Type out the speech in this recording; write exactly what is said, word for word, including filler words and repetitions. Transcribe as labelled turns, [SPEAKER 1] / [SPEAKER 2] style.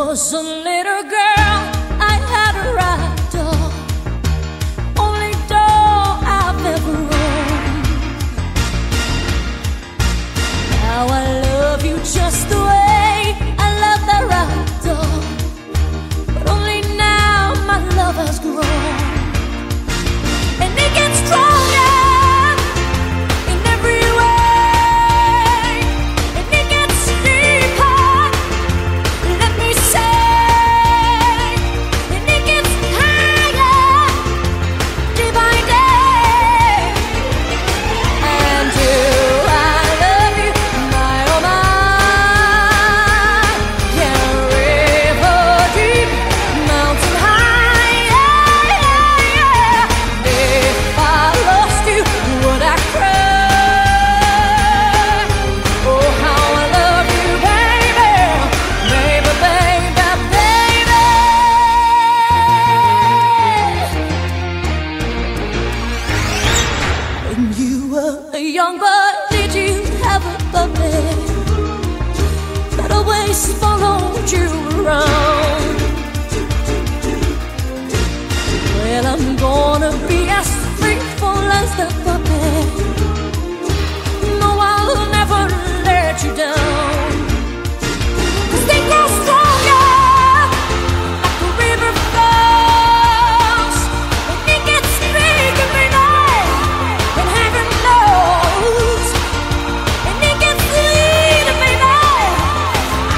[SPEAKER 1] was a little girl, I had a ride doll, only doll I've ever owned. Now I love you just the way I love that ride doll, but only now my love has grown, and it gets stronger. Young boy, did you have a puppy that always followed you around? Well, I'm gonna be as faithful as the puppy.